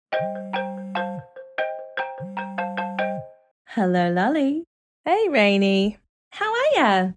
Hello, Lolly. Hey, Rainy. How are ya?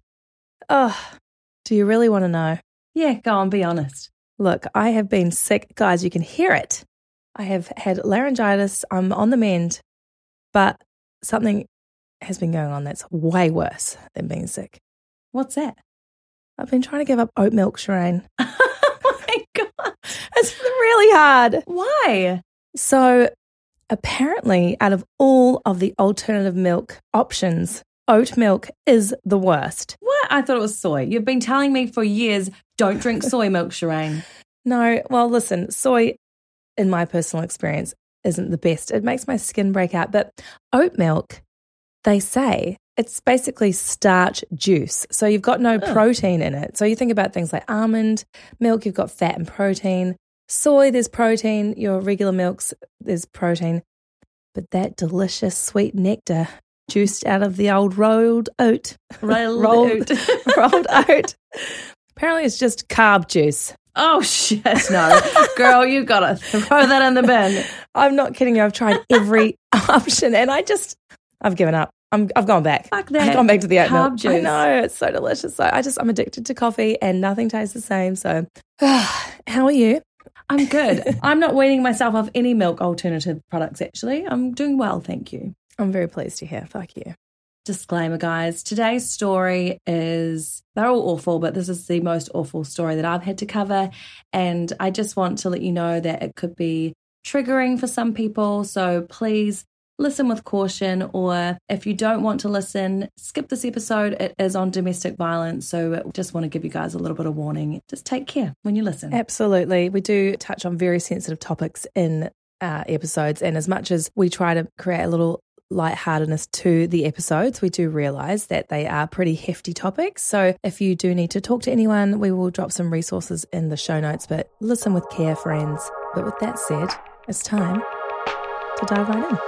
Oh, do you really want to know? Yeah, go on, be honest. Look, I have been sick. Guys, you can hear it. I have had laryngitis. I'm on the mend, but something has been going on that's way worse than being sick. What's that? I've been trying to give up oat milk, Shireen. Oh my God. It's really hard. Why? So apparently, out of all of the alternative milk options, oat milk is the worst. What? I thought it was soy. You've been telling me for years, don't drink soy milk, Shireen. No, well, listen, soy, in my personal experience, isn't the best. It makes my skin break out. But oat milk, they say, it's basically starch juice. So you've got no protein in it. So you think about things like almond milk, you've got fat and protein. Soy, there's protein. Your regular milks, there's protein. But that delicious sweet nectar juiced out of the old rolled oat. Rolled oat. Apparently it's just carb juice. Oh, shit, no. Girl, you got to throw that in the bin. I'm not kidding you. I've tried every option and I've given up. I've gone back. Fuck that. I've gone back to the oat carb milk. Juice. I know, it's so delicious. So I'm addicted to coffee and nothing tastes the same. So how are you? I'm good. I'm not weaning myself off any milk alternative products, actually. I'm doing well, thank you. I'm very pleased to hear. Fuck you. Disclaimer, guys. Today's story they're all awful, but this is the most awful story that I've had to cover. And I just want to let you know that it could be triggering for some people. So please listen with caution, or if you don't want to listen, skip this episode. It is on domestic violence. So just want to give you guys a little bit of warning. Just take care when you listen. Absolutely. We do touch on very sensitive topics in episodes. And as much as we try to create a little lightheartedness to the episodes, we do realise that they are pretty hefty topics. So if you do need to talk to anyone, we will drop some resources in the show notes, but listen with care, friends. But with that said, it's time to dive right in.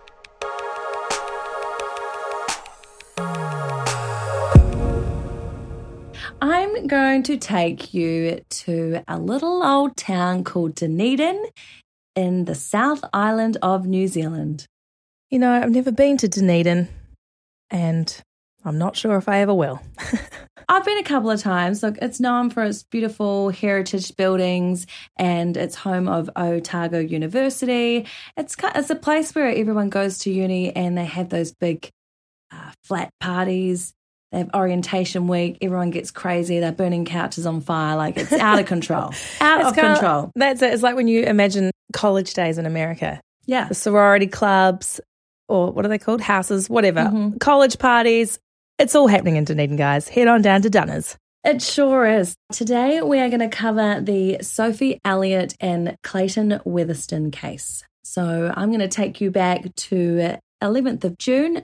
I'm going to take you to a little old town called Dunedin in the South Island of New Zealand. You know, I've never been to Dunedin, and I'm not sure if I ever will. I've been a couple of times. Look, it's known for its beautiful heritage buildings, and it's home of Otago University. It's a place where everyone goes to uni, and they have those big flat parties. They have orientation week. Everyone gets crazy. They're burning couches on fire. Like, it's out of control. Out of control. That's it. It's like when you imagine college days in America. Yeah. The sorority clubs, or what are they called? Houses, whatever. Mm-hmm. College parties. It's all happening in Dunedin, guys. Head on down to Dunners. It sure is. Today we are going to cover the Sophie Elliott and Clayton Weatherston case. So I'm going to take you back to 11th of June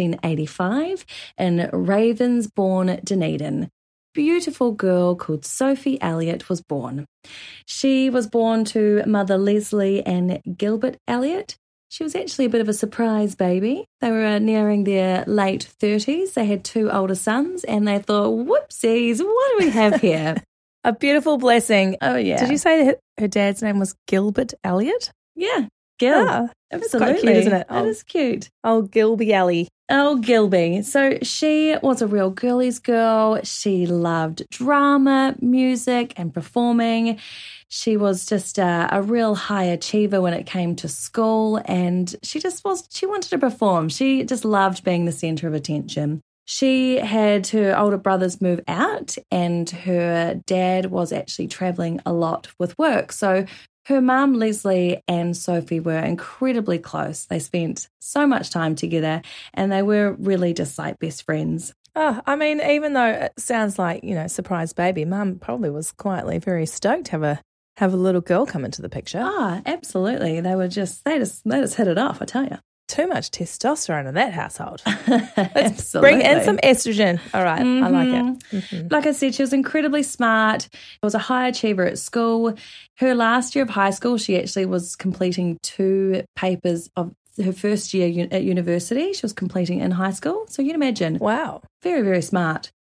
1985 in Ravensbourne, Dunedin. Beautiful girl called Sophie Elliott was born. She was born to mother Leslie and Gilbert Elliott. She was actually a bit of a surprise baby. They were nearing their late 30s. They had two older sons, and they thought, whoopsies, what do we have here? A beautiful blessing. Oh, yeah. Did you say that her dad's name was Gilbert Elliott? Yeah, Gil. Ah, absolutely. Quite cute, isn't it? That is cute. Oh, Gilby Ellie. Oh, Gilby. So she was a real girly's girl. She loved drama, music, and performing. She was just a real high achiever when it came to school, and she wanted to perform. She just loved being the center of attention. She had her older brothers move out, and her dad was actually traveling a lot with work. So her mum, Leslie, and Sophie were incredibly close. They spent so much time together, and they were really just like best friends. Oh, I mean, even though it sounds like, surprise baby, Mum probably was quietly very stoked to have a little girl come into the picture. Ah, absolutely. They just hit it off, I tell you. Too much testosterone in that household. Let's bring in some estrogen. All right, I like it. Mm-hmm. Like I said, she was incredibly smart. She was a high achiever at school. Her last year of high school, she actually was completing 2 papers of her first year at university. She was completing in high school. So you can imagine. Wow. Very, very smart.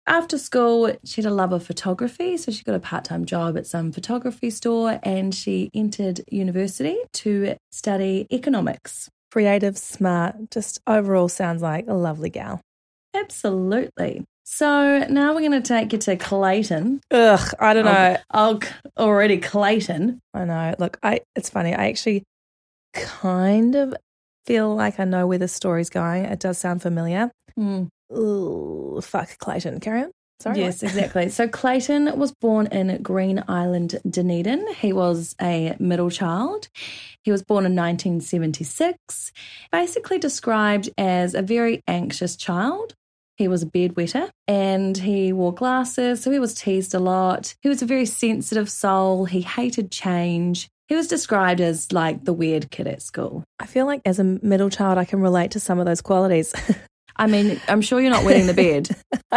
After school, she had a love of photography, so she got a part-time job at some photography store and she entered university to study economics. Creative, smart, just overall sounds like a lovely gal. Absolutely. So now we're going to take you to Clayton. Ugh, I don't know. Already Clayton. I know. Look, it's funny. I actually kind of feel like I know where the story's going. It does sound familiar. Ooh, fuck Clayton. Carry on. Sorry. Yes, exactly. So Clayton was born in Green Island, Dunedin. He was a middle child. He was born in 1976, basically described as a very anxious child. He was a bedwetter and he wore glasses, so he was teased a lot. He was a very sensitive soul. He hated change. He was described as like the weird kid at school. I feel like as a middle child, I can relate to some of those qualities. I mean, I'm sure you're not wetting the bed.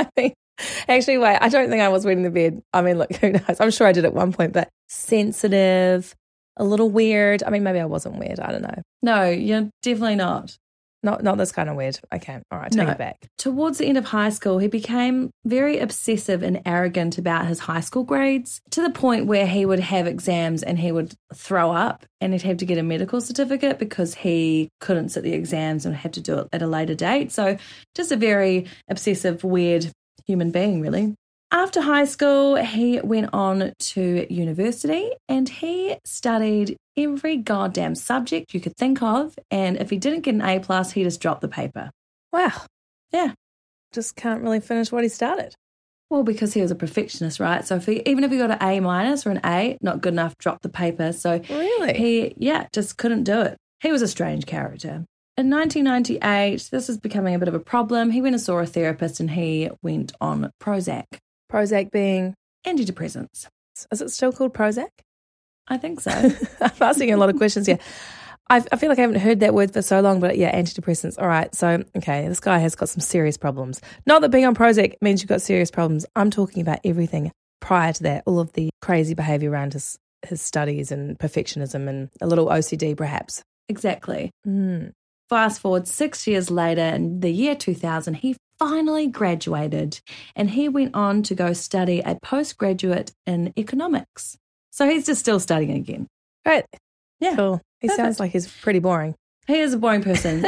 Actually, wait, I don't think I was wetting the bed. I mean, look, who knows? I'm sure I did at one point, but sensitive, a little weird. I mean, maybe I wasn't weird. I don't know. No, you're definitely not. Not this kind of weird. Okay, all right, take it back. Towards the end of high school, he became very obsessive and arrogant about his high school grades to the point where he would have exams and he would throw up and he'd have to get a medical certificate because he couldn't sit the exams and have to do it at a later date. So just a very obsessive, weird human being, really. After high school, he went on to university and he studied every goddamn subject you could think of. And if he didn't get an A+, he just dropped the paper. Wow. Yeah. Just can't really finish what he started. Well, because he was a perfectionist, right? So even if he got an A- or an A, not good enough, dropped the paper. So really, he just couldn't do it. He was a strange character. In 1998, this was becoming a bit of a problem. He went and saw a therapist and he went on Prozac. Prozac being? Antidepressants. Is it still called Prozac? I think so. I'm asking a lot of questions here. I feel like I haven't heard that word for so long, but yeah, antidepressants. All right, so, okay, this guy has got some serious problems. Not that being on Prozac means you've got serious problems. I'm talking about everything prior to that, all of the crazy behaviour around his studies and perfectionism and a little OCD perhaps. Exactly. Fast forward 6 years later, in the year 2000, he finally graduated and he went on to go study a postgraduate in economics. So he's just still studying again. Great. Yeah. Cool. He sounds like he's pretty boring. He is a boring person.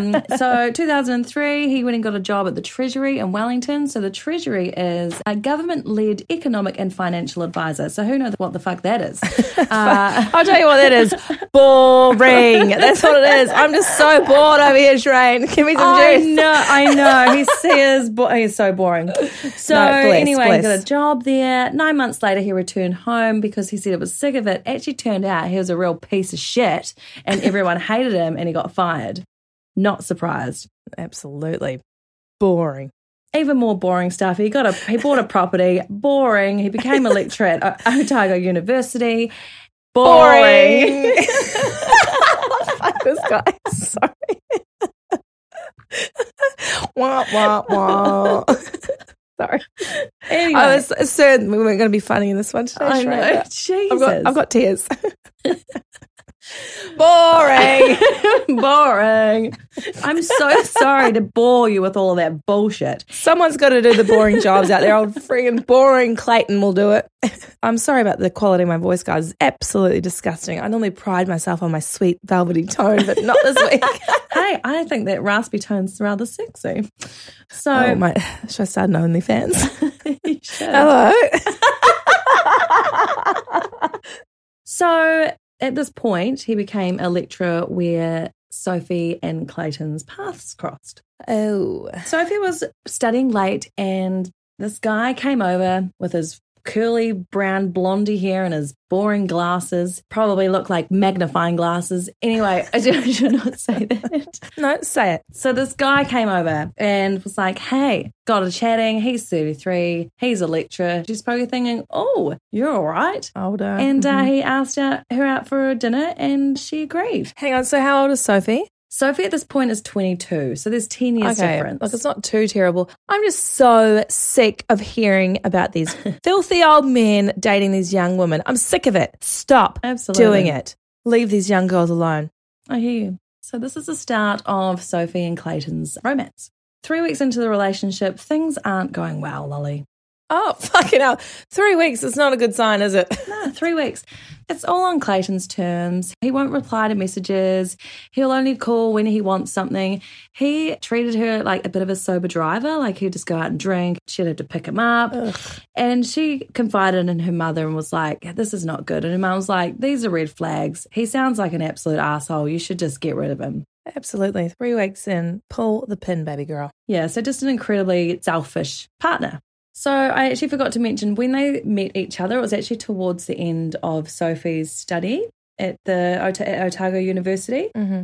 So 2003, he went and got a job at the Treasury in Wellington. So the Treasury is a government-led economic and financial advisor. So who knows what the fuck that is? I'll tell you what that is. Boring. That's what it is. I'm just so bored over here, Shrane. Give me some juice. I know. He's so boring. So anyway, he got a job there. 9 months later, he returned home because he said it was sick of it. Actually turned out he was a real piece of shit and everyone hated him and he got fired. Not surprised. Absolutely. Boring. Even more boring stuff. He bought a property. Boring. He became a lecturer at Otago University. Boring. Fuck this guy. Sorry. Wah, wah, wah. Sorry. Anyway. I was certain we weren't going to be funny in this one today. I know. Jesus. I've got tears. Boring. Boring. I'm so sorry to bore you with all of that bullshit. Someone's got to do the boring jobs out there. Old friggin' boring Clayton will do it. I'm sorry about the quality of my voice, guys. It's absolutely disgusting. I normally pride myself on my sweet velvety tone, but not this week. Hey, I think that raspy tone's rather sexy. So, should I start an OnlyFans? You should. Hello. So at this point, he became a lecturer where Sophie and Clayton's paths crossed. Oh. Sophie was studying late and this guy came over with his curly brown blondie hair and his boring glasses. Probably looked like magnifying glasses. Anyway, I should not say that. No, say it. So this guy came over and was like, hey, got her chatting. He's 33. He's a lecturer. She's probably thinking, oh, you're all right. Older. And he asked her out for dinner and she agreed. Hang on, so how old is Sophie? Sophie at this point is 22, so there's 10 years difference. Look, it's not too terrible. I'm just so sick of hearing about these filthy old men dating these young women. I'm sick of it. Stop doing it. Leave these young girls alone. I hear you. So this is the start of Sophie and Clayton's romance. 3 weeks into the relationship, things aren't going well, Lolly. Oh, fucking hell. 3 weeks is not a good sign, is it? No, 3 weeks. It's all on Clayton's terms. He won't reply to messages. He'll only call when he wants something. He treated her like a bit of a sober driver, like he'd just go out and drink. She'd have to pick him up. Ugh. And she confided in her mother and was like, this is not good. And her mum was like, these are red flags. He sounds like an absolute asshole. You should just get rid of him. Absolutely. 3 weeks in, pull the pin, baby girl. Yeah, so just an incredibly selfish partner. So I actually forgot to mention when they met each other, it was actually towards the end of Sophie's study at the Otago University. Mm-hmm.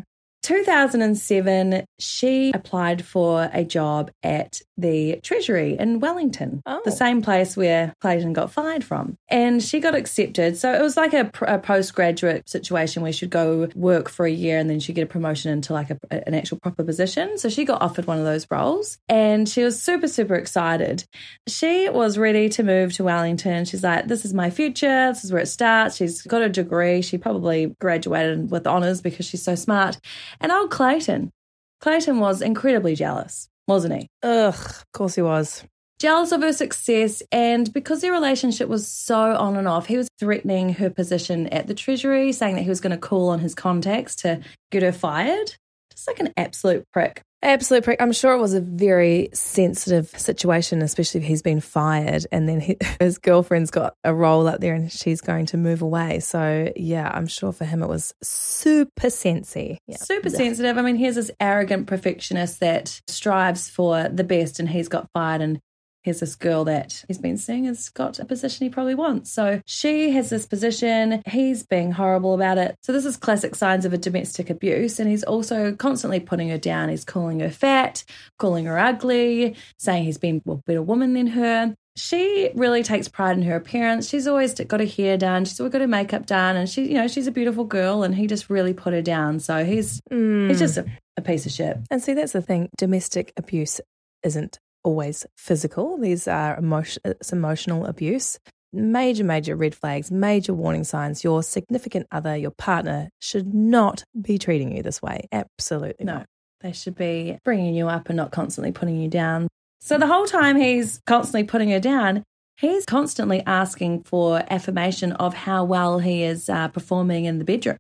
2007, she applied for a job at the Treasury in Wellington, the same place where Clayton got fired from. And she got accepted. So it was like a postgraduate situation where she'd go work for a year and then she'd get a promotion into like an actual proper position. So she got offered one of those roles and she was super, super excited. She was ready to move to Wellington. She's like, this is my future. This is where it starts. She's got a degree. She probably graduated with honours because she's so smart. And old Clayton was incredibly jealous, wasn't he? Ugh, of course he was. Jealous of her success, and because their relationship was so on and off, he was threatening her position at the Treasury, saying that he was going to call on his contacts to get her fired. Just like an absolute prick. Absolute prick. I'm sure it was a very sensitive situation, especially if he's been fired and then his girlfriend's got a role up there and she's going to move away. So, yeah, I'm sure for him it was super sensy. Yeah. Super sensitive. I mean, here's this arrogant perfectionist that strives for the best and he's got fired, and here's this girl that he's been seeing has got a position he probably wants. So she has this position. He's being horrible about it. So this is classic signs of a domestic abuse. And he's also constantly putting her down. He's calling her fat, calling her ugly, saying he's been a better woman than her. She really takes pride in her appearance. She's always got her hair done. She's always got her makeup done. And she's a beautiful girl, and he just really put her down. So he's just a piece of shit. And see, that's the thing. Domestic abuse isn't always physical. These are emotional abuse. Major red flags, major warning signs. Your significant other, your partner should not be treating you this way. Absolutely not. They should be bringing you up and not constantly putting you down. So the whole time he's constantly putting her down, he's constantly asking for affirmation of how well he is performing in the bedroom.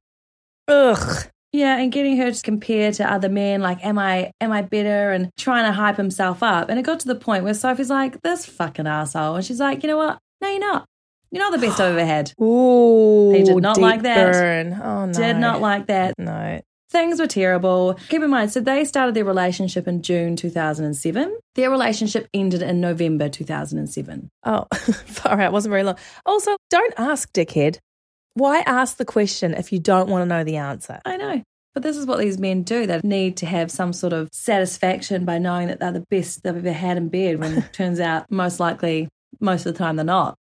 Ugh. Yeah, and getting her to compare to other men, like, am I better, and trying to hype himself up. And it got to the point where Sophie's like, this fucking asshole. And she's like, you know what? No, you're not. You're not the best I've ever had. Ooh, he did not deep like that. burn. Oh, no. Did not like that. No. Things were terrible. Keep in mind, so they started their relationship in June 2007. Their relationship ended in November 2007. Oh, far out. Wasn't very long. Also, don't ask, dickhead. Why ask the question if you don't want to know the answer? I know. But this is what these men do. They need to have some sort of satisfaction by knowing that they're the best they've ever had in bed, when it turns out most likely, most of the time, they're not.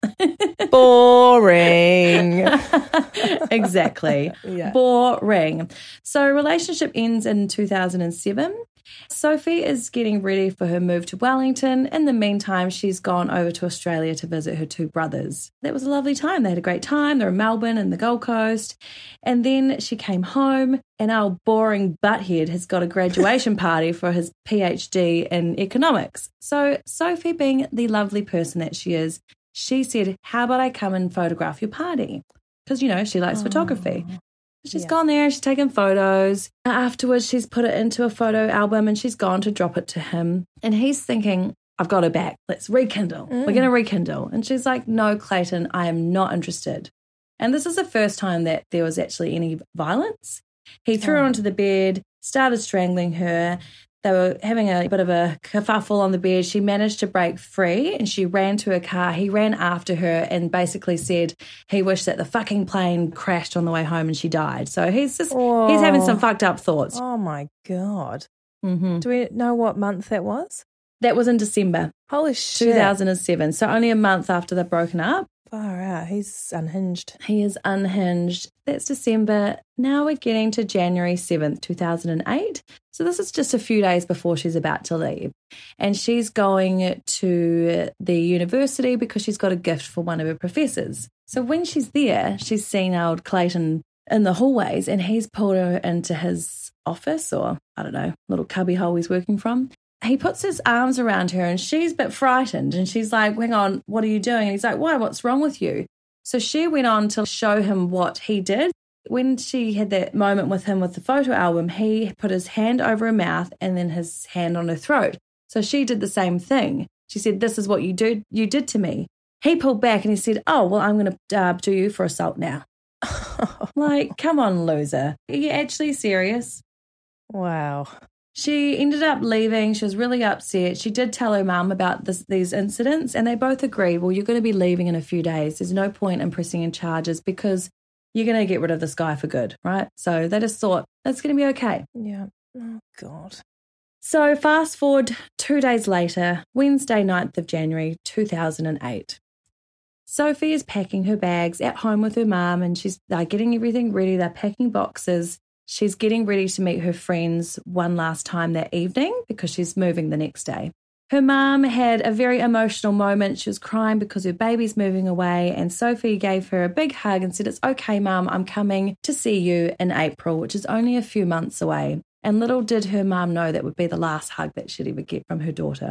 Boring. Exactly. Yeah. Boring. So relationship ends in 2007. Sophie is getting ready for her move to Wellington. In the meantime, she's gone over to Australia to visit her two brothers. That was a lovely time. They had a great time. They're in Melbourne and the Gold Coast. And then she came home, and our boring butthead has got a graduation party for his PhD in economics. So Sophie, being the lovely person that she is, she said, how about I come and photograph your party? Because, she likes photography. She's gone there, she's taken photos. Afterwards, she's put it into a photo album and she's gone to drop it to him. And he's thinking, I've got her back. Let's rekindle. We're going to rekindle. And she's like, no, Clayton, I am not interested. And this is the first time that there was actually any violence. He threw her onto the bed, started strangling her. They were having a bit of a kerfuffle on the bed. She managed to break free and she ran to her car. He ran after her and basically said he wished that the fucking plane crashed on the way home and she died. So he's having some fucked up thoughts. Oh, my God. Mm-hmm. Do we know what month that was? That was in December. Holy shit. 2007. So only a month after they've broken up. Far out. He's unhinged. He is unhinged. That's December. Now we're getting to January 7th, 2008. So this is just a few days before she's about to leave. And she's going to the university because she's got a gift for one of her professors. So when she's there, she's seen old Clayton in the hallways and he's pulled her into his office, or I don't know, little cubby hole he's working from. he puts his arms around her and she's a bit frightened and she's like, hang on, what are you doing? And he's like, why? What's wrong with you? So she went on to show him what he did. When she had that moment with him with the photo album, he put his hand over her mouth and then his hand on her throat. So she did the same thing. She said, this is what you did to me. He pulled back and he said, oh, well, I'm going to do you for assault now. Like, come on, loser. Are you actually serious? Wow. She ended up leaving. She was really upset. She did tell her mum about these incidents and they both agreed, well, you're going to be leaving in a few days. There's no point in pressing in charges because you're going to get rid of this guy for good, right? So they just thought, that's going to be okay. Yeah. Oh, God. So fast forward 2 days later, Wednesday, 9th of January, 2008. Sophie is packing her bags at home with her mum and she's getting everything ready. They're packing boxes. She's getting ready to meet her friends one last time that evening because she's moving the next day. Her mum had a very emotional moment. She was crying because her baby's moving away and Sophie gave her a big hug and said, it's okay, Mum, I'm coming to see you in April, which is only a few months away. And little did her mum know that would be the last hug that she'd ever get from her daughter.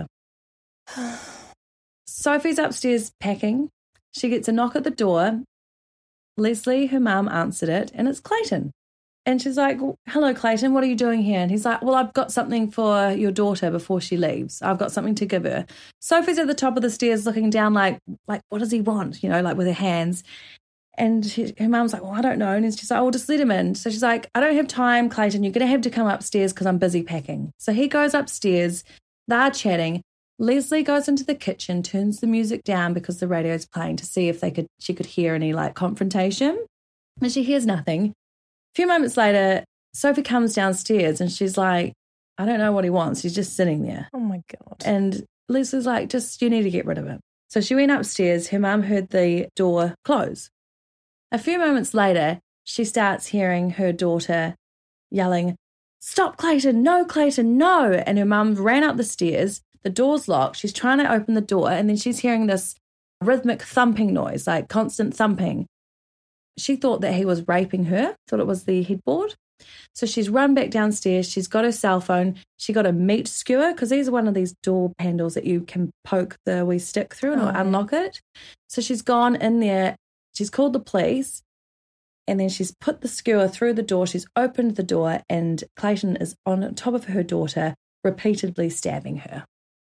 Sophie's upstairs packing. She gets a knock at the door. Leslie, her mum, answered it and it's Clayton. And she's like, hello, Clayton, what are you doing here? And he's like, well, I've got something for your daughter before she leaves. I've got something to give her. Sophie's at the top of the stairs looking down like what does he want? You know, like with her hands. And her mum's like, well, I don't know. And she's like, oh, just let him in. So she's like, I don't have time, Clayton. You're going to have to come upstairs because I'm busy packing. So he goes upstairs. They're chatting. Leslie goes into the kitchen, turns the music down because the radio's playing to see if she could hear any confrontation. And she hears nothing. A few moments later, Sophie comes downstairs and she's like, I don't know what he wants. He's just sitting there. Oh, my God. And Leslie's like, you need to get rid of him. So she went upstairs. Her mum heard the door close. A few moments later, she starts hearing her daughter yelling, stop, Clayton, no, and her mum ran up the stairs. The door's locked. She's trying to open the door and then she's hearing this rhythmic thumping noise, like constant thumping. She thought that he was raping her, thought it was the headboard. So she's run back downstairs. She's got her cell phone. She got a meat skewer because these are one of these door handles that you can poke the wee stick through and unlock it. So she's gone in there. She's called the police and then she's put the skewer through the door. She's opened the door and Clayton is on top of her daughter, repeatedly stabbing her.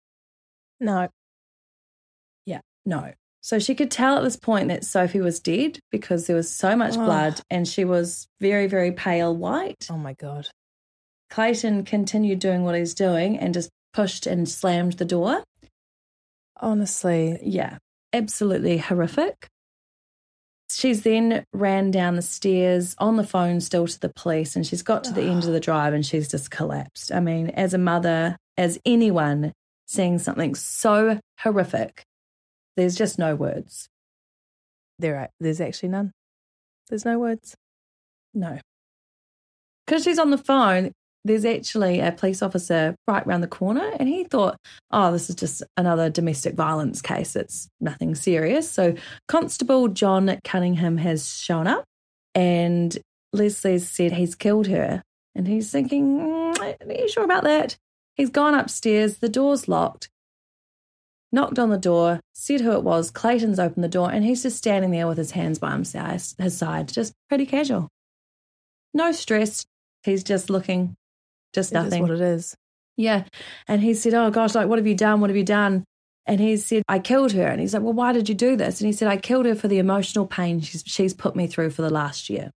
No. Yeah, no. So she could tell at this point that Sophie was dead because there was so much blood and she was very, very pale white. Oh, my God. Clayton continued doing what he's doing and just pushed and slammed the door. Honestly. Yeah, absolutely horrific. She's then ran down the stairs on the phone still to the police and she's got to the end of the drive and she's just collapsed. I mean, as a mother, as anyone seeing something so horrific, there's just no words. There's actually none. There's no words. No. Because she's on the phone, there's actually a police officer right around the corner and he thought, oh, this is just another domestic violence case. It's nothing serious. So Constable John Cunningham has shown up and Leslie said he's killed her. And he's thinking, are you sure about that? He's gone upstairs, the door's locked. Knocked on the door, said who it was. Clayton's opened the door and he's just standing there with his hands by his side, just pretty casual. No stress. He's just looking, just nothing. That's what it is. Yeah. And he said, oh gosh, what have you done? What have you done? And he said, I killed her. And he's like, well, why did you do this? And he said, I killed her for the emotional pain she's put me through for the last year.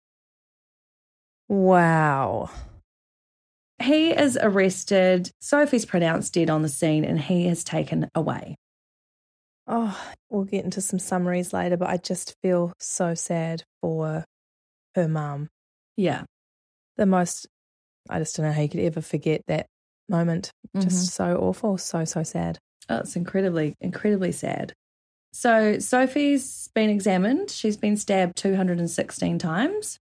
Wow. He is arrested. Sophie's pronounced dead on the scene and he is taken away. Oh, we'll get into some summaries later, but I just feel so sad for her mum. Yeah. I just don't know how you could ever forget that moment. Just so awful, so sad. Oh, it's incredibly, incredibly sad. So Sophie's been examined. She's been stabbed 216 times.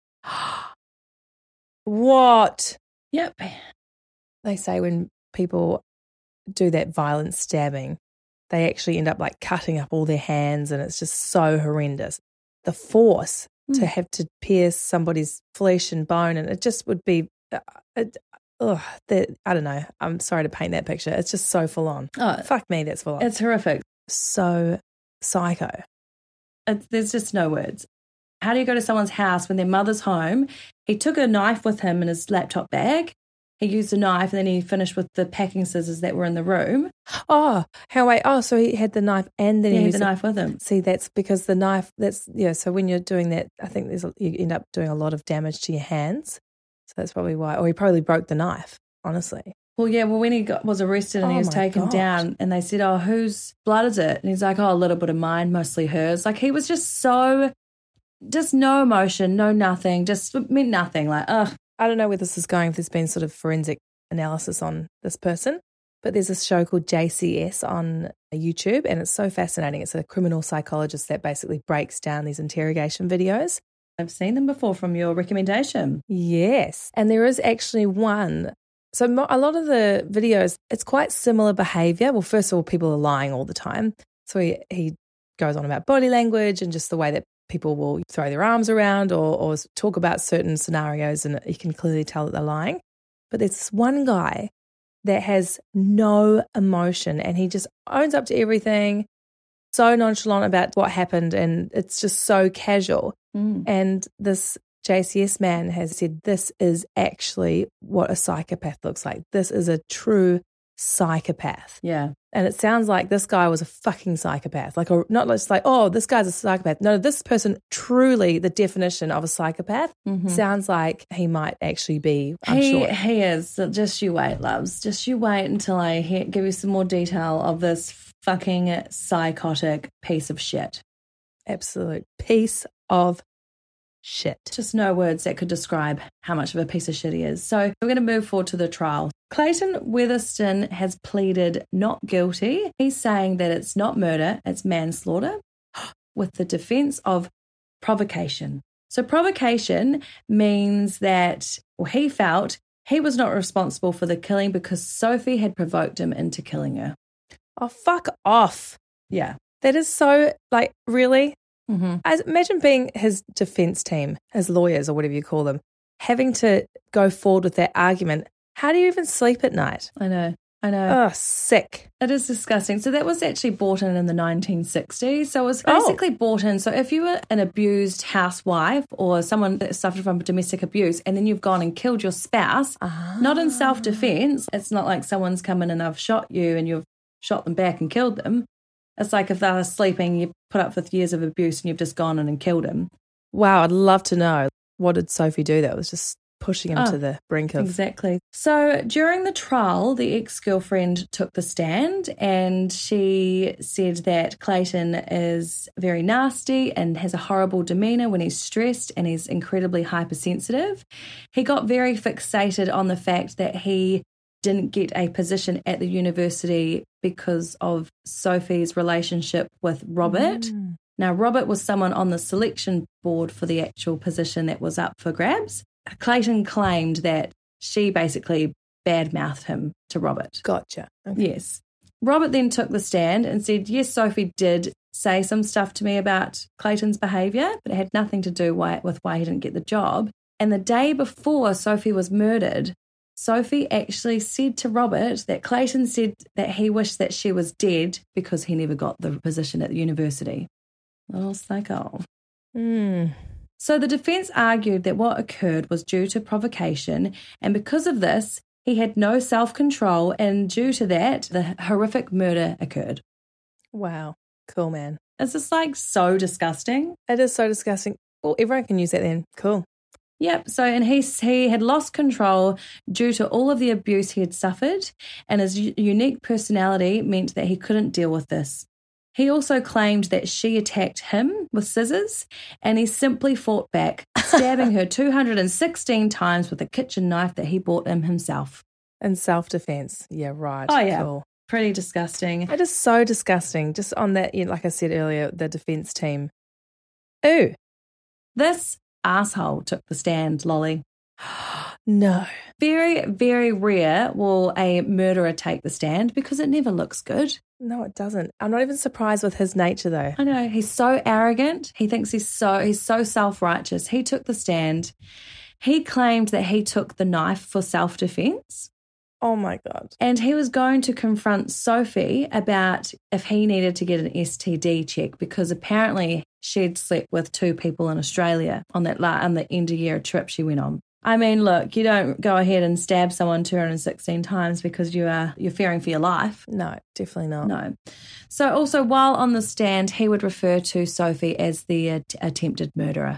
What? Yep. They say when people do that violent stabbing, they actually end up cutting up all their hands and it's just so horrendous. The force to have to pierce somebody's flesh and bone and it just would be, I don't know. I'm sorry to paint that picture. It's just so full on. Oh, fuck me, that's full on. It's horrific. So psycho. There's just no words. How do you go to someone's house when their mother's home? He took a knife with him in his laptop bag. He used a knife and then he finished with the packing scissors that were in the room. Oh, so he had the knife and then he he had used the knife with him. See, that's because the knife, so when you're doing that, I think you end up doing a lot of damage to your hands. So that's probably why. Or he probably broke the knife, honestly. Well, yeah, when he was arrested and he was taken down and they said, oh, whose blood is it? And he's like, oh, a little bit of mine, mostly hers. Like he was just no emotion, no nothing, just meant nothing. Like, ugh. I don't know where this is going, if there's been sort of forensic analysis on this person, but there's a show called JCS on YouTube and it's so fascinating. It's a criminal psychologist that basically breaks down these interrogation videos. I've seen them before from your recommendation. Yes. And there is actually one. So a lot of the videos, it's quite similar behavior. Well, first of all, people are lying all the time. So he goes on about body language and just the way that people will throw their arms around or talk about certain scenarios and you can clearly tell that they're lying. But there's this one guy that has no emotion and he just owns up to everything, so nonchalant about what happened and it's just so casual. And this JCS man has said this is actually what a psychopath looks like. This is a true psychopath. Yeah. And it sounds like this guy was a fucking psychopath. Like, not just like, oh, this guy's a psychopath. No, this person, truly the definition of a psychopath, sounds like he might actually be. He is. Just you wait, loves. Just you wait until I give you some more detail of this fucking psychotic piece of shit. Absolute piece of shit. Just no words that could describe how much of a piece of shit he is. So we're going to move forward to the trial. Clayton Weatherston has pleaded not guilty. He's saying that it's not murder, it's manslaughter, with the defense of provocation. So provocation means that he felt he was not responsible for the killing because Sophie had provoked him into killing her. Oh, fuck off. Yeah. That is so, like, really? Mm-hmm. I imagine being his defense team, his lawyers or whatever you call them, having to go forward with that argument. How do you even sleep at night? I know. Oh, sick. It is disgusting. So that was actually bought in the 1960s. So it was basically bought in. So if you were an abused housewife or someone that suffered from domestic abuse and then you've gone and killed your spouse, not in self-defense, it's not like someone's come in and I've shot you and you've shot them back and killed them. It's like if they were sleeping, you put up with years of abuse and you've just gone in and killed him. Wow, I'd love to know. What did Sophie do that was just pushing him to the brink of... Exactly. So during the trial, the ex-girlfriend took the stand and she said that Clayton is very nasty and has a horrible demeanour when he's stressed and he's incredibly hypersensitive. He got very fixated on the fact that he didn't get a position at the university because of Sophie's relationship with Robert. Now, Robert was someone on the selection board for the actual position that was up for grabs. Clayton claimed that she basically badmouthed him to Robert. Gotcha. Okay. Yes. Robert then took the stand and said, yes, Sophie did say some stuff to me about Clayton's behaviour, but it had nothing to do with why he didn't get the job. And the day before Sophie was murdered, Sophie actually said to Robert that Clayton said that he wished that she was dead because he never got the position at the university. Little psycho. So the defence argued that what occurred was due to provocation, and because of this, he had no self-control, and due to that, the horrific murder occurred. Wow. Cool, man. It's just like so disgusting. It is so disgusting. Well, everyone can use that then. Cool. Yep. So, and he had lost control due to all of the abuse he had suffered, and his unique personality meant that he couldn't deal with this. He also claimed that she attacked him with scissors, and he simply fought back, stabbing her 216 times with a kitchen knife that he bought him himself. In self-defense. Yeah, right. Oh, yeah. Cool. Pretty disgusting. It is so disgusting. Just on that, like I said earlier, the defense team. Ooh. This asshole took the stand, Lolly. No. Very, very rare will a murderer take the stand because it never looks good. No, it doesn't. I'm not even surprised with his nature, though. I know. He's so arrogant. He thinks he's so self-righteous. He took the stand. He claimed that he took the knife for self-defense. Oh my God. And he was going to confront Sophie about if he needed to get an STD check because apparently she'd slept with 2 people in Australia on the end of year trip she went on. I mean, look, you don't go ahead and stab someone 216 times because you're fearing for your life. No, definitely not. No. So also while on the stand, he would refer to Sophie as the attempted murderer.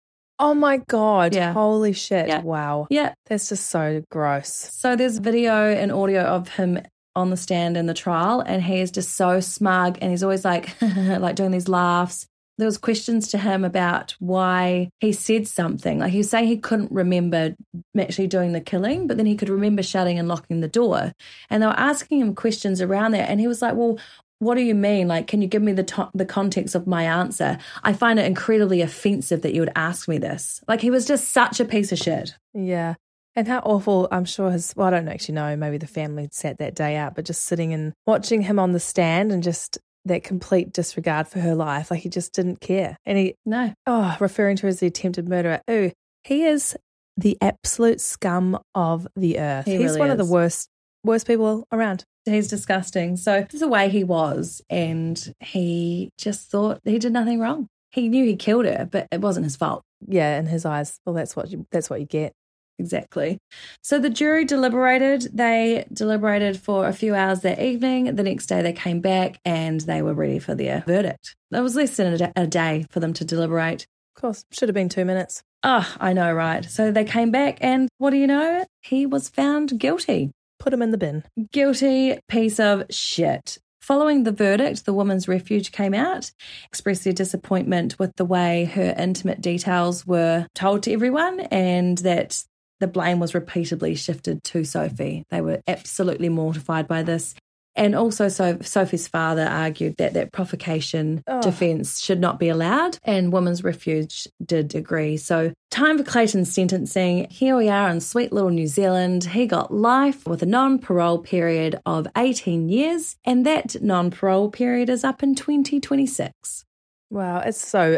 Oh my God. Yeah. Holy shit. Yeah. Wow. Yeah. That's just so gross. So there's video and audio of him on the stand in the trial, and he is just so smug, and he's always like, like doing these laughs. There was questions to him about why he said something. Like he was saying he couldn't remember actually doing the killing, but then he could remember shutting and locking the door. And they were asking him questions around that, and he was like, well, what do you mean? Like, can you give me the context of my answer? I find it incredibly offensive that you would ask me this. Like, he was just such a piece of shit. Yeah. And how awful, I'm sure I don't actually know, maybe the family sat that day out, but just sitting and watching him on the stand and just that complete disregard for her life. Like, he just didn't care. And referring to her as the attempted murderer. Ooh, he is the absolute scum of the earth. He's really one of is. the worst people around. He's disgusting. So this is the way he was, and he just thought he did nothing wrong. He knew he killed her, but it wasn't his fault. Yeah, in his eyes. Well, that's what you get. Exactly. So the jury deliberated. They deliberated for a few hours that evening. The next day they came back and they were ready for their verdict. It was less than a day for them to deliberate. Of course, should have been 2 minutes. Oh, I know, right? So they came back and what do you know? He was found guilty. Put him in the bin. Guilty piece of shit. Following the verdict, the Women's Refuge came out, expressed their disappointment with the way her intimate details were told to everyone and that the blame was repeatedly shifted to Sophie. They were absolutely mortified by this. And also Sophie's father argued that provocation defence should not be allowed, and Women's Refuge did agree. So time for Clayton's sentencing. Here we are in sweet little New Zealand. He got life with a non-parole period of 18 years, and that non-parole period is up in 2026. Wow, it's so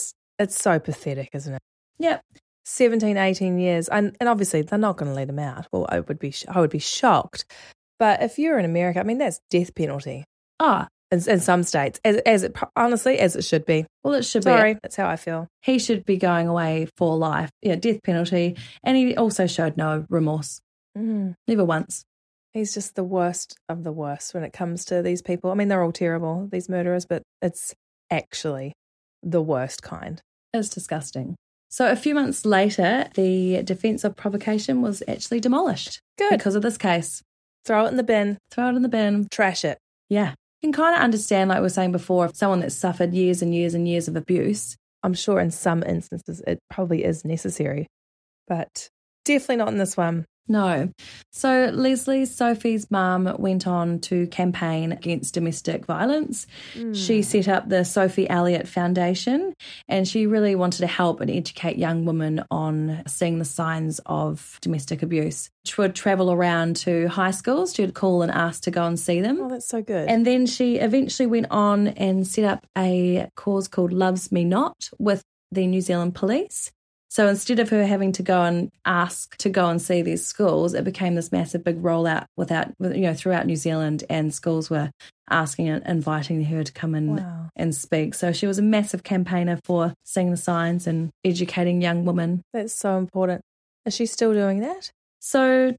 pathetic, isn't it? Yep. 17, 18 years. And obviously they're not going to let him out. Well, I would be shocked. But if you're in America, I mean, that's death penalty. In some states, as it should be. Well, it should be. Sorry, that's how I feel. He should be going away for life. Yeah, death penalty. And he also showed no remorse. Never once. He's just the worst of the worst when it comes to these people. I mean, they're all terrible, these murderers, but it's actually the worst kind. It's disgusting. So a few months later, the defence of provocation was actually demolished. Good. Because of this case. Throw it in the bin. Throw it in the bin. Trash it. Yeah. You can kind of understand, like we were saying before, someone that's suffered years and years and years of abuse. I'm sure in some instances it probably is necessary, but definitely not in this one. No. So Leslie, Sophie's mum, went on to campaign against domestic violence. She set up the Sophie Elliott Foundation, and she really wanted to help and educate young women on seeing the signs of domestic abuse. She would travel around to high schools. She would call and ask to go and see them. Oh, that's so good. And then she eventually went on and set up a cause called Loves Me Not with the New Zealand Police. So instead of her having to go and ask to go and see these schools, it became this massive big rollout throughout New Zealand, and schools were asking and inviting her to come in and speak. So she was a massive campaigner for seeing the signs and educating young women. That's so important. Is she still doing that? So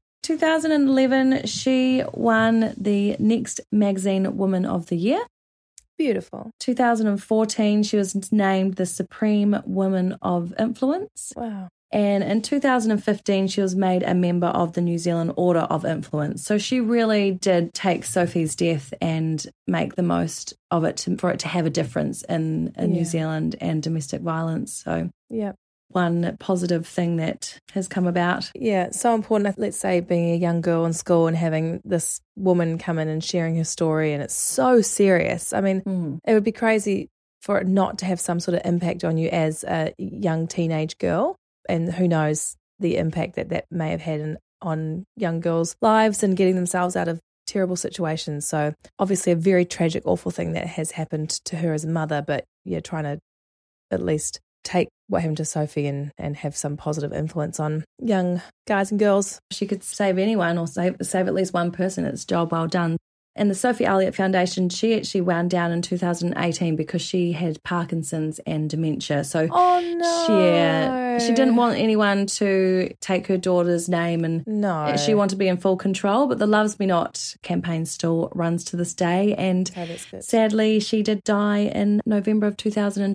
2011, she won the Next Magazine Woman of the Year. Beautiful. 2014, she was named the Supreme Woman of Influence. Wow. And in 2015, she was made a member of the New Zealand Order of Influence. So she really did take Sophie's death and make the most of it for it to have a difference in New Zealand and domestic violence. So one positive thing that has come about. Yeah, so important. Let's say being a young girl in school and having this woman come in and sharing her story, and it's so serious. I mean, it would be crazy for it not to have some sort of impact on you as a young teenage girl, and who knows the impact that may have had on young girls' lives and getting themselves out of terrible situations. So obviously a very tragic, awful thing that has happened to her as a mother, but trying to at least take what happened to Sophie and have some positive influence on young guys and girls. She could save anyone or save at least one person. It's a job well done. And the Sophie Elliott Foundation, she actually wound down in 2018 because she had Parkinson's and dementia. So she didn't want anyone to take her daughter's name, and she wanted to be in full control. But the Loves Me Not campaign still runs to this day. And sadly, she did die in November of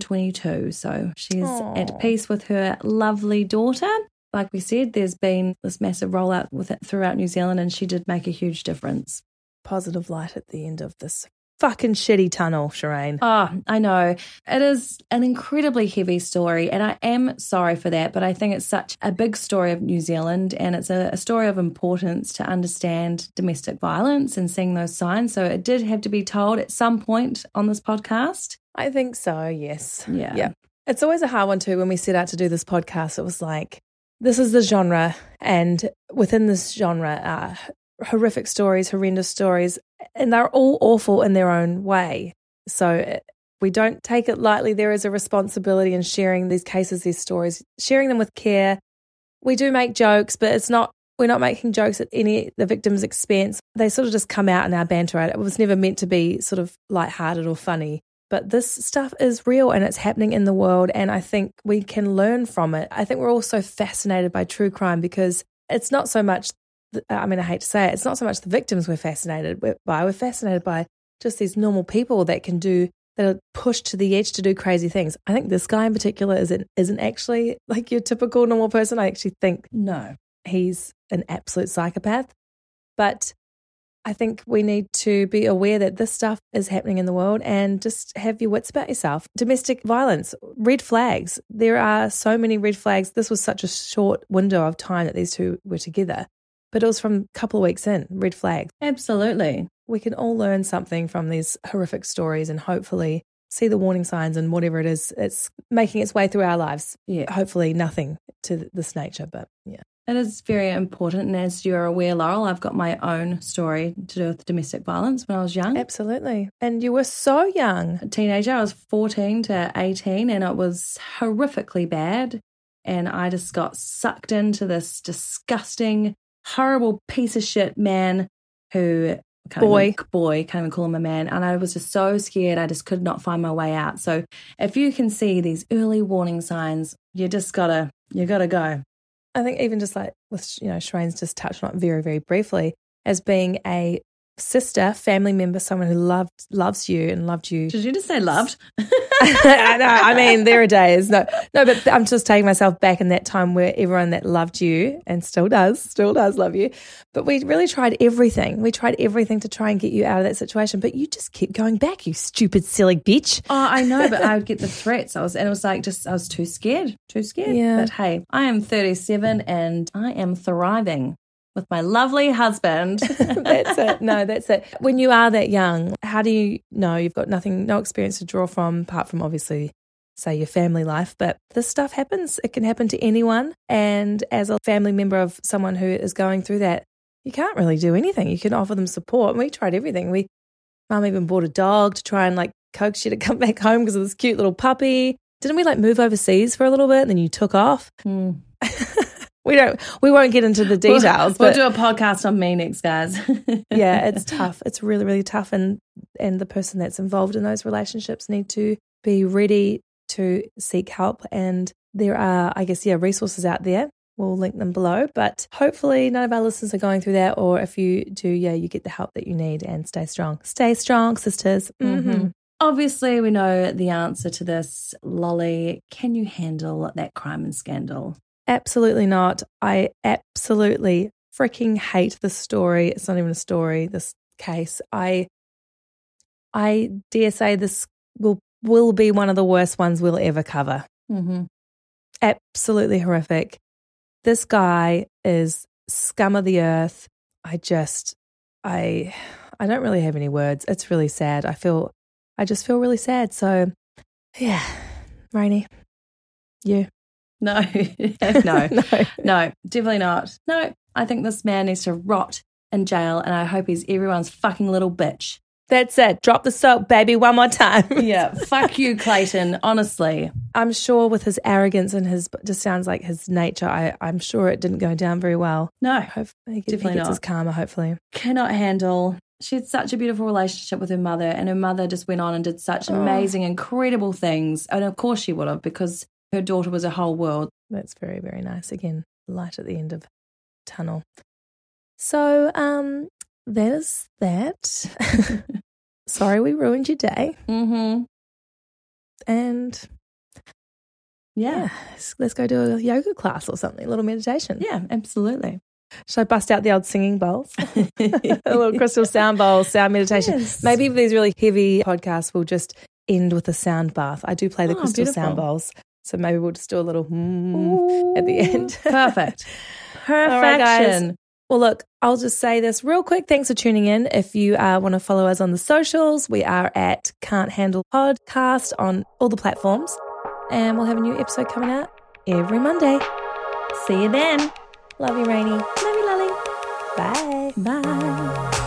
2022. So she's at peace with her lovely daughter. Like we said, there's been this massive rollout with it throughout New Zealand, and she did make a huge difference. Positive light at the end of this fucking shitty tunnel, Shireen. Oh, I know. It is an incredibly heavy story, and I am sorry for that, but I think it's such a big story of New Zealand, and it's a story of importance to understand domestic violence and seeing those signs. So it did have to be told at some point on this podcast. I think so, yes. Yeah. It's always a hard one too when we set out to do this podcast. It was like, this is the genre, and within this genre horrific stories, horrendous stories, and they're all awful in their own way. So we don't take it lightly. There is a responsibility in sharing these cases, these stories, sharing them with care. We do make jokes, but we're not making jokes at the victim's expense. They sort of just come out in our banter. It was never meant to be sort of lighthearted or funny. But this stuff is real and it's happening in the world, and I think we can learn from it. I think we're all so fascinated by true crime because it's not so much, I hate to say it, it's not so much the victims we're fascinated by. We're fascinated by just these normal people that are pushed to the edge to do crazy things. I think this guy in particular isn't actually like your typical normal person. I actually think he's an absolute psychopath. But I think we need to be aware that this stuff is happening in the world and just have your wits about yourself. Domestic violence, red flags. There are so many red flags. This was such a short window of time that these two were together. But it was from a couple of weeks in, red flags. Absolutely. We can all learn something from these horrific stories and hopefully see the warning signs and whatever it is, it's making its way through our lives. Yeah. Hopefully nothing to this nature, but yeah. It is very important. And as you're aware, Laurel, I've got my own story to do with domestic violence when I was young. Absolutely. And you were so young. A teenager. I was 14 to 18 and it was horrifically bad. And I just got sucked into this disgusting, horrible piece of shit man who can't even call him a man. And I was just so scared. I just could not find my way out. So if you can see these early warning signs, you gotta go. I think even just like with, Shireen's just touched on it very, very briefly, as being a sister, family member, someone who loves you and loved you. Did you just say loved? No, there are days. No, but I'm just taking myself back in that time where everyone that loved you and still does love you. But we really tried everything. We tried everything to try and get you out of that situation. But you just keep going back, you stupid, silly bitch. Oh, I know, but I would get the threats. I was too scared. Yeah. But hey, I am 37 and I am thriving with my lovely husband. That's it. No, that's it. When you are that young, how do you know you've got no experience to draw from, apart from obviously, say, your family life? But this stuff happens. It can happen to anyone. And as a family member of someone who is going through that, you can't really do anything. You can offer them support. And we tried everything. Mum even bought a dog to try and coax you to come back home because of this cute little puppy. Didn't we move overseas for a little bit and then you took off? We won't get into the details. We'll do a podcast on me next, guys. Yeah, it's tough. It's really, really tough. And the person that's involved in those relationships need to be ready to seek help. And there are, resources out there. We'll link them below. But hopefully none of our listeners are going through that. Or if you do, you get the help that you need and stay strong. Stay strong, sisters. Mm-hmm. Obviously, we know the answer to this. Lolly, can you handle that crime and scandal? Absolutely not. I absolutely freaking hate this story. It's not even a story, this case. I dare say this will be one of the worst ones we'll ever cover. Mm-hmm. Absolutely horrific. This guy is scum of the earth. I don't really have any words. It's really sad. I just feel really sad. So, yeah, Rainey, you. No, definitely not. No, I think this man needs to rot in jail and I hope he's everyone's fucking little bitch. That's it. Drop the soap, baby, one more time. Yeah, fuck you, Clayton, honestly. I'm sure with his arrogance and his, just sounds like his nature, I'm sure it didn't go down very well. No, Hopefully he definitely gets not. his karma, hopefully. Cannot handle. She had such a beautiful relationship with her mother, and her mother just went on and did such amazing, incredible things. And of course she would have, because her daughter was her whole world. That's very, very nice. Again, light at the end of the tunnel. So that is that. Sorry we ruined your day. Mm-hmm. And Yeah. let's go do a yoga class or something, a little meditation. Yeah, absolutely. Should I bust out the old singing bowls? A little crystal sound bowl, sound meditation. Yes. Maybe for these really heavy podcasts, we'll just end with a sound bath. I do play the crystal beautiful. sound bowls. So maybe we'll just do a little at the end. Perfect. All right, guys. Perfection. Well, look, I'll just say this real quick. Thanks for tuning in. If you want to follow us on the socials, we are at Can't Handle Podcast on all the platforms. And we'll have a new episode coming out every Monday. See you then. Love you, Rainy. Love you, Lolly. Bye. Bye.